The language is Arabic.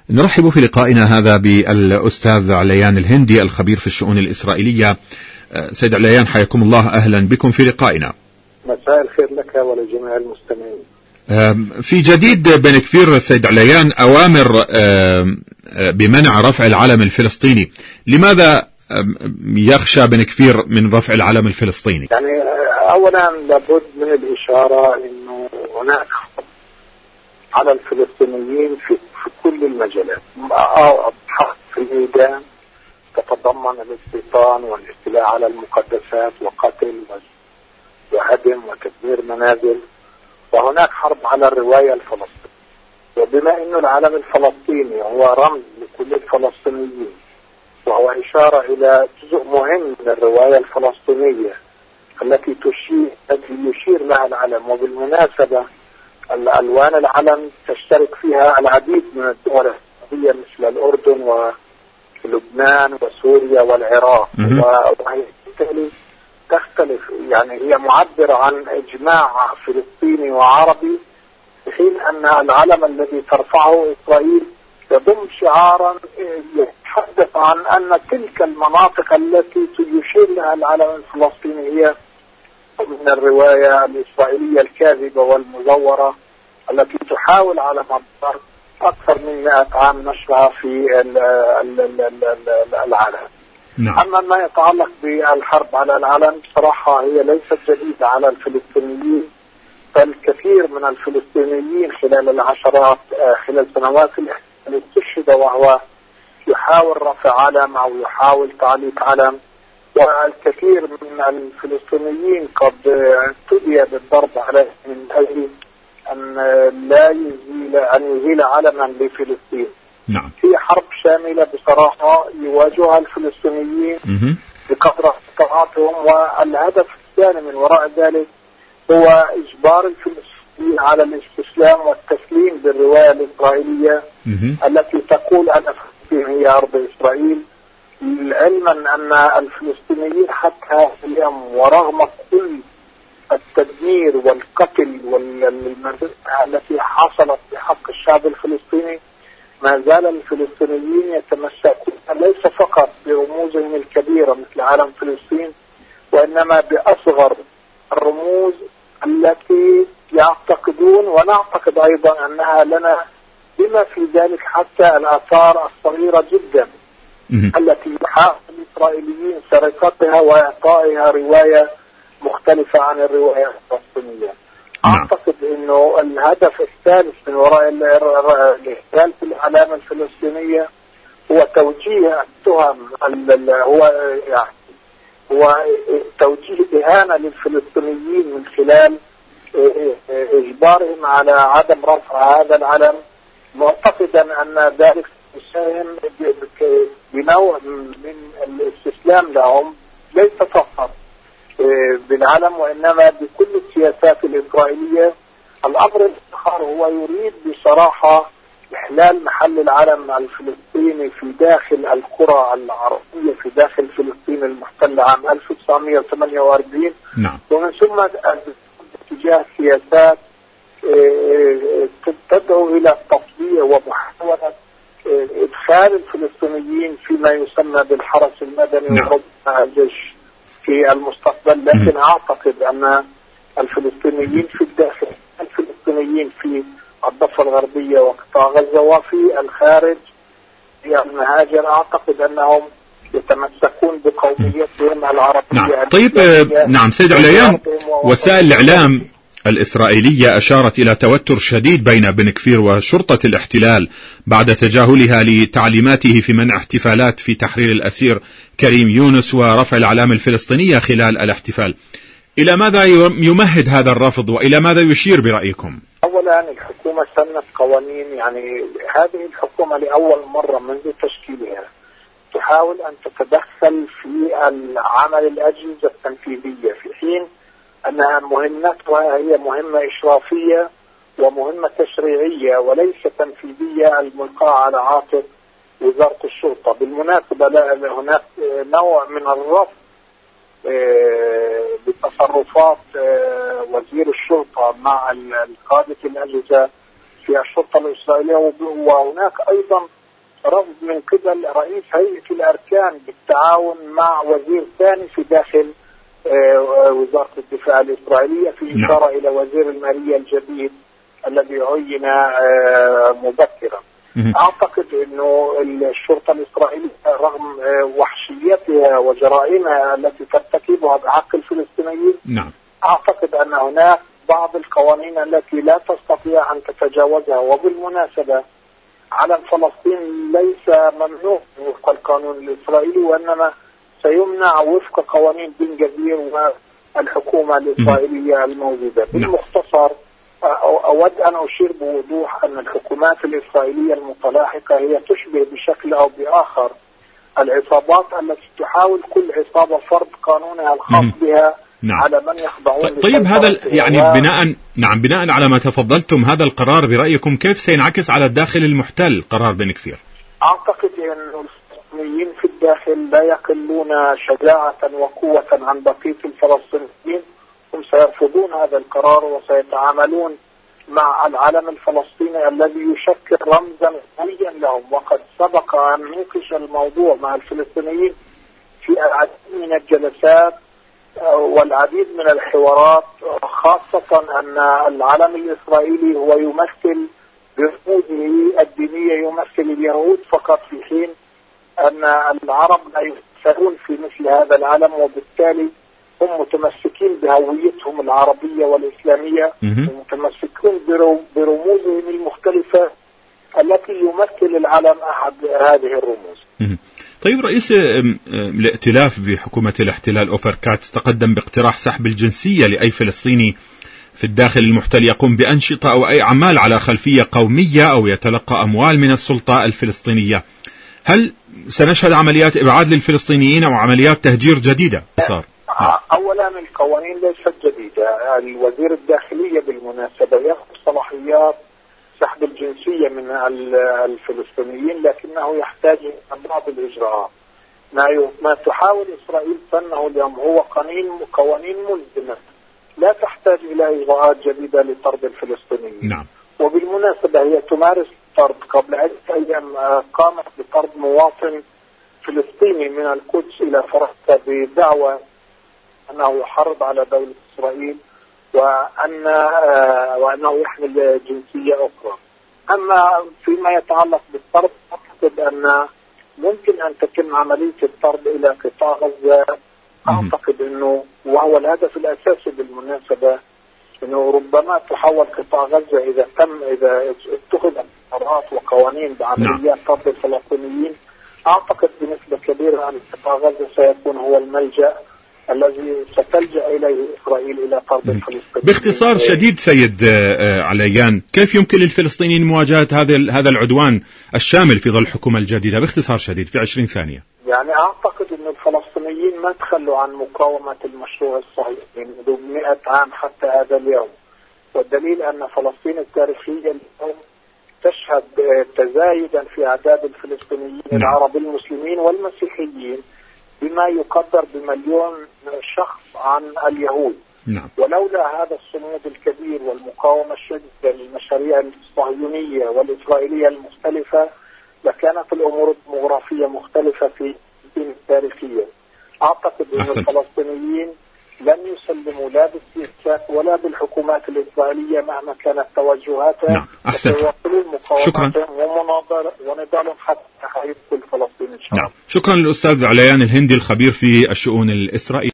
نرحب في لقائنا هذا بالأستاذ عليان الهندي الخبير في الشؤون الإسرائيلية. سيد عليان، حياكم الله، أهلا بكم في لقائنا. مساء الخير لك ولجميع المستمعين. في جديد بن كفير سيد عليان، أوامر بمنع رفع العلم الفلسطيني. لماذا يخشى بن كفير من رفع العلم الفلسطيني؟ يعني أولا لابد من الإشارة أنه هناك على الفلسطينيين في كل المجالات. حرب في الميدان تتضمن الاستيطان والاستيلاء على المقدسات وقتل وهدم وتدمير منازل، وهناك حرب على الرواية الفلسطينية. وبما أن العلم الفلسطيني هو رمز لكل الفلسطينيين وهو إشارة إلى جزء مهم من الرواية الفلسطينية التي يشير لها العلم. وبالمناسبة الألوان العلم تشترك فيها العديد من الدول العربية مثل الأردن ولبنان وسوريا والعراق، وهي بالتالي تختلف، يعني هي معبرة عن إجماع فلسطيني وعربي، في حين أن العلم الذي ترفعه إسرائيل يضم شعارا يتحدث عن أن تلك المناطق التي يشير لها العلم الفلسطيني هي من الرواية الإسرائيلية الكاذبة والمزورة التي تحاول على مدار أكثر من 100 عام نشرها في العالم. نعم. أما ما يتعلق بالحرب على العلم بصراحة هي ليست جديدة على الفلسطينيين، فالكثير من الفلسطينيين خلال سنوات الاحتلال استشهد وهو يحاول رفع علم أو يحاول تعليق علم، والكثير من الفلسطينيين قد ابتلي بالضرب عليه من أجل أن يزيل علما لفلسطين. نعم. في حرب شاملة بصراحة يواجهها الفلسطينيين بقدر استطاعتهم، والهدف الثاني من وراء ذلك هو إجبار الفلسطينيين على الاستسلام والتسليم بالرواية الإسرائيلية التي تقول أن فلسطين هي أرض إسرائيل، علما أن الفلسطينيين حتى اليوم ورغم كل التدمير والقتل والمذبحة التي حصلت بحق الشعب الفلسطيني ما زال الفلسطينيين يتمسكون ليس فقط برموزهم الكبيرة مثل علم فلسطين، وإنما بأصغر الرموز التي يعتقدون ونعتقد أيضا أنها لنا، بما في ذلك حتى الآثار الصغيرة جدا التي يحاول الإسرائيليين سرقتها وإعطائها رواية مختلفة عن الرواية الفلسطينية. أعتقد أنه الهدف الثالث من وراء الاحتلال في العلامة الفلسطينية هو توجيه التهم، هو توجيه إهانة للفلسطينيين من خلال إجبارهم على عدم رفع هذا العلم، معتقدا أن ذلك يساهم بنوع من الاستسلام لهم ليس فقط بالعلم وإنما بكل السياسات الإسرائيلية. الأمر الآخر هو يريد بصراحة إحلال محل العلم الفلسطيني في داخل القرى العربية في داخل فلسطين المحتلة عام 1948. نعم. ومن ثم اتجاه سياسات تدعو إلى التطبيع ومحاولة إدخال الفلسطينيين فيما يسمى بالحرس المدني وربما الجيش في المستقبل. لكن أعتقد أن الفلسطينيين في الداخل، الفلسطينيين في الضفة الغربية وقطاع غزة وفي الخارج في المهاجر، أعتقد أنهم يتمسكون بقوميتهم العربية. نعم. طيب، نعم سيد عليان، وسائل الإعلام الإسرائيلية أشارت إلى توتر شديد بين بن كفير وشرطة الاحتلال بعد تجاهلها لتعليماته في منع احتفالات في تحرير الأسير كريم يونس ورفع العلامة الفلسطينية خلال الاحتفال. إلى ماذا يمهد هذا الرفض وإلى ماذا يشير برأيكم؟ أولا الحكومة سنت قوانين، يعني هذه الحكومة لأول مرة منذ تشكيلها تحاول أن تتدخل في عمل الأجهزة التنفيذية، في حين أنها مهمتها هي مهمة إشرافية ومهمة تشريعية وليس تنفيذية الملقاة على عاتق وزارة الشرطة. بالمناسبة هناك نوع من الرفض بتصرفات وزير الشرطة مع قادة الأجهزة في الشرطة الإسرائيلية. وهناك أيضا رفض من قبل رئيس هيئة الأركان بالتعاون مع وزير ثاني في داخل وزارة الدفاع الإسرائيلية، في إشارة إلى وزير المالية الجديد الذي عين مبكرا. أعتقد أنه الشرطة الإسرائيلية رغم وحشيتها وجرائمها التي ترتكبها بحق الفلسطينيين، أعتقد أن هناك بعض القوانين التي لا تستطيع أن تتجاوزها. وبالمناسبة علم فلسطين ليس ممنوع وفق القانون الإسرائيلي، وإنما سيمنع وفق قوانين بن جفير والحكومة الإسرائيلية الموجودة. بالمختصر أود أن أشير بوضوح أن الحكومات الإسرائيلية المتلاحقة هي تشبه بشكل أو بآخر العصابات التي تحاول كل عصابة فرض قانونها الخاص بها على من يخضعون. طيب هذا يعني بناء على ما تفضلتم، هذا القرار برأيكم كيف سينعكس على الداخل المحتل قرار بن كفير؟ أعتقد أن الفلسطينيين في الداخل لا يقلون شجاعة وقوة عن بقية الفلسطينيين. هم سيرفضون هذا القرار وسيتعاملون مع العلم الفلسطيني الذي يشكل رمزا قويا لهم. وقد سبق أن نناقش الموضوع مع الفلسطينيين في العديد من الجلسات والعديد من الحوارات، خاصة أن العلم الإسرائيلي هو يمثل برموزه الدينية يمثل اليهود فقط، في حين أن العرب لا يمثلون في مثل هذا العلم، وبالتالي هم متمسكين بهويتهم العربية والإسلامية ومتمسكون برموزهم المختلفة التي يمثل العلم أحد هذه الرموز. طيب رئيس الائتلاف بحكومة الاحتلال أوفر كاتس تقدم باقتراح سحب الجنسية لأي فلسطيني في الداخل المحتل يقوم بأنشطة أو أي أعمال على خلفية قومية أو يتلقى أموال من السلطة الفلسطينية. هل سنشهد عمليات إبعاد للفلسطينيين أو عمليات تهجير جديدة؟ أولا القوانين ليست جديدة. الوزير الداخلية بالمناسبة يأخذ صلاحيات سحب الجنسية من الفلسطينيين، لكنه يحتاج إلى بعض الإجراءات. ما تحاول إسرائيل سنه اليوم هو قوانين ملزمة لا تحتاج إلى إجراءات جديدة لطرد الفلسطينيين. وبالمناسبة هي تمارس الطرد. قبل عدة أيام قامت بطرد مواطن فلسطيني من القدس إلى فرنسا بدعوى أنه يحرض على دولة إسرائيل وأنه يحمل جنسية أخرى. أما فيما يتعلق بالطرد، أعتقد أن ممكن أن تتم عملية الطرد إلى قطاع غزة. أعتقد أنه وهو الهدف الأساسي بالمناسبة، أنه ربما تحول قطاع غزة إذا اتخذت قرارات وقوانين بعمليات طرد الفلسطينيين. أعتقد بنسبة كبيرة أن قطاع غزة سيكون هو الملجأ الذي ستلجأ إليه إسرائيل إلى طرد الفلسطينيين. باختصار شديد سيد عليان، كيف يمكن للفلسطينيين مواجهة هذا العدوان الشامل في ظل الحكومة الجديدة؟ باختصار شديد في 20 ثانية. يعني أعتقد أن الفلسطينيين ما تخلوا عن مقاومة المشروع الصهيوني منذ 100 عام حتى هذا اليوم، والدليل أن فلسطين التاريخية اليوم تشهد تزايدا في أعداد الفلسطينيين العرب المسلمين والمسيحيين بما يقدر بمليون شخص عن اليهود. ولولا هذا الصمود الكبير والمقاومة الشديدة للمشاريع الصهيونية والإسرائيلية المختلفة لكانت الأمور الديموغرافية مختلفة في الدين التاريخية. أعتقد أن الفلسطينيين لن يسلموا لا بالسياسات ولا بالحكومات الإسرائيلية مهما كانت توجهاتها، وسيواصلون مقاومتهم ونضالهم حتى تحقيق كل فلسطين إن شاء الله. شكرا للأستاذ عليان الهندي الخبير في الشؤون الإسرائيلية.